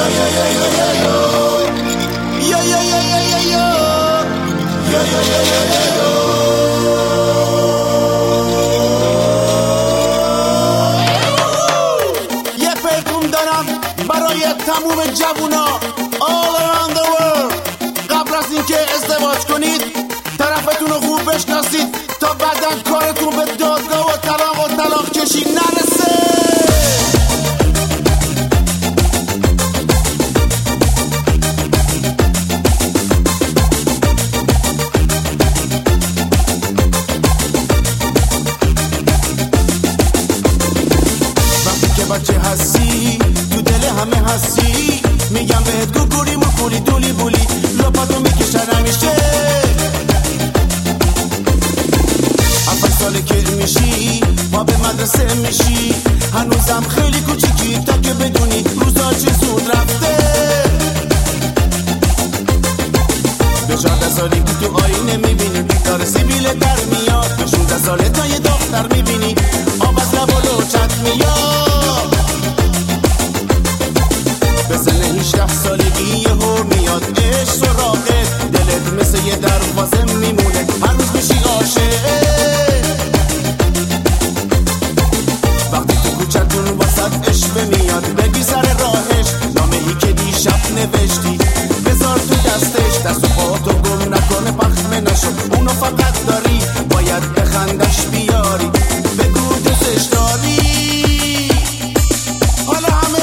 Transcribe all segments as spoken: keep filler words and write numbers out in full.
یه پیغام دارم برای تموم جوونا all around the world. قبل از اینکه ازدواج کنید طرفتون رو خوب بشناسید تا بعداً کارتون به دادگاه و طلاق و طلاق کشی نرسه. بچه هستی تو دل همه هستی، میگم بهت گوگولی مکولی دولی بولی لپاتو میکشن همیشه. هفت ساله که میشی ما به مدرسه میشی، هنوزم خیلی کوچیکی تا که بدونی روزا چه زود رفته. به چهارده سالی که تو آینه میبینی داره سیبیل در میاد، به شونزده ساله تا یه دختر میبینی آب از لب و لوچت میاد. به سن هجده سالگی یهو میاد عشق سراغت، دلت مثل یه دروازه میمونه هر روز میشی عاشق. وقتی تو کوچتون واسط عشق میاد بگی سر راهش، نامه‌ای که دیشب نوشتی بذار تو دستش، دست و پاتو گم نکنه پخمه نشو، اونو فقط داری باید بخندش بیاری بگو دوستش داری. حالا همه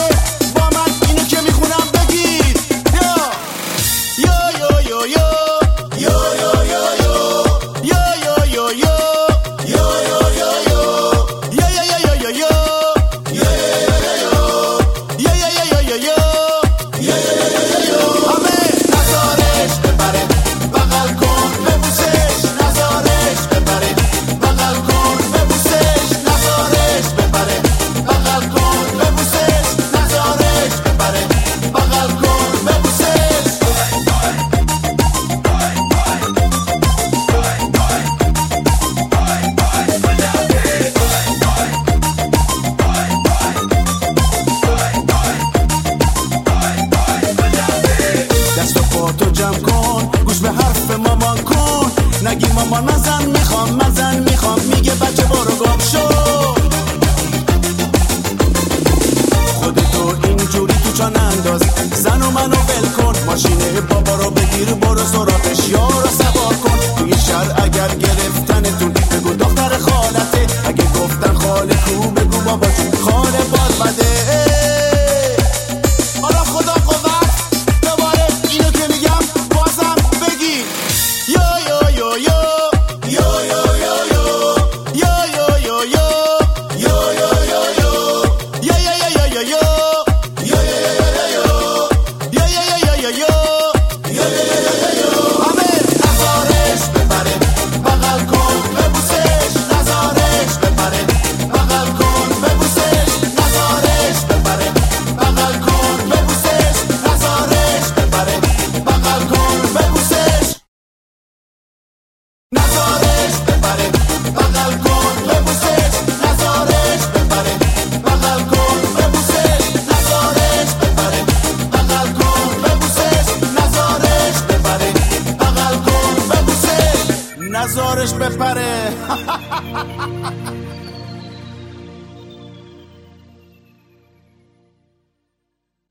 تو جمع کن گوش به حرف مامان کن، نگی مامان مزن میخوام مزن میخوام، میگه بچه برو گم شو. خودتو اینجوری تو چان انداز، زن و منو ول کن، ماشین بابا رو بگیر برو سراغش یارو سوار کن. توی شهر اگر گرفتنتون بگو دختر خالته، اگه گفتن خاله کو بگو بابا جون خاله باد بده. نزارش بپره